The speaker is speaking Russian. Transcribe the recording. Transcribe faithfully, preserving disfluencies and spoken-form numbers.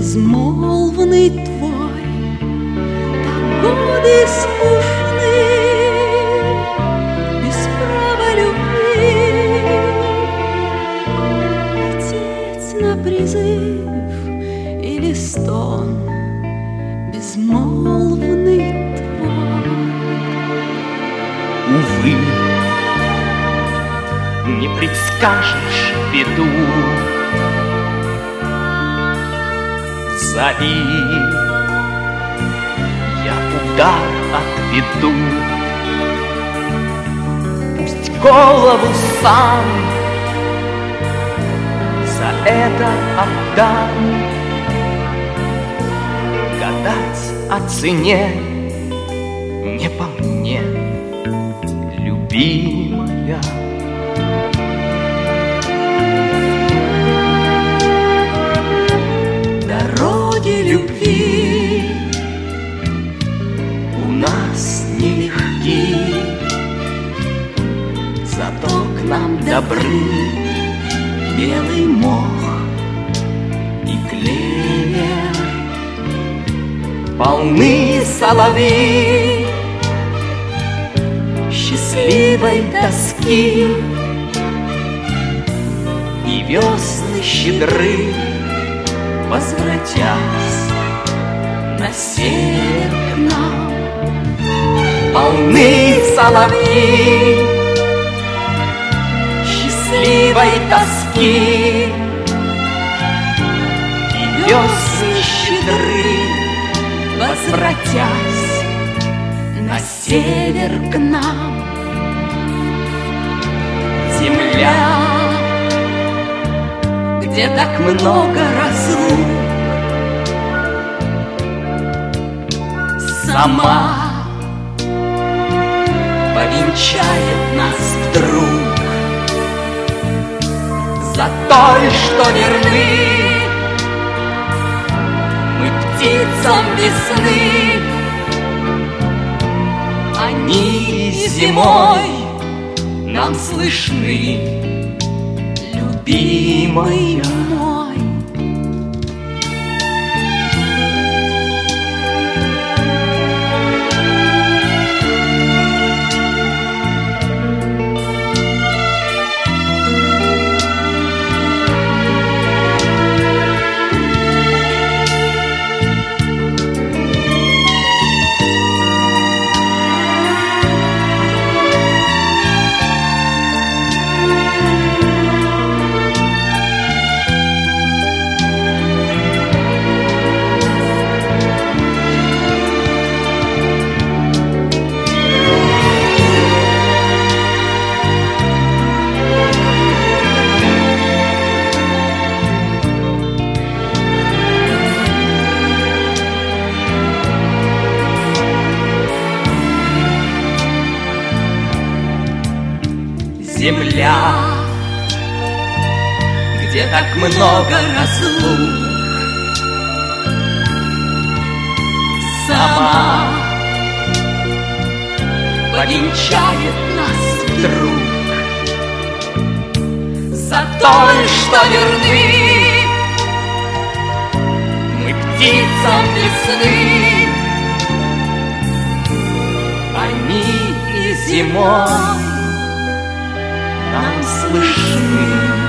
безмолвный твой, так годы скучны, без права любви. Лететь на призыв или стон, безмолвный твой. Увы, не предскажешь беду, зови, я удар отведу. Пусть голову сам за это отдам. Гадать о цене не по мне, любимая. Дороги любви У нас нелегки, зато к нам добры белый мох и клевер. полны соловьи счастливой тоски, и весны щедры, возвратясь на север к нам. полны соловьи Счастливой тоски, и весны щедры, возвратясь на север к нам. Земля, где так много разлук, сама повенчает нас вдруг. За той, что верны мы птицам весны, они зимой нам слышны, любимая мой. Земля, где так много разлук, сама повенчает нас вдруг. За той, что верны мы птицам весны, они и зимой нам слышны.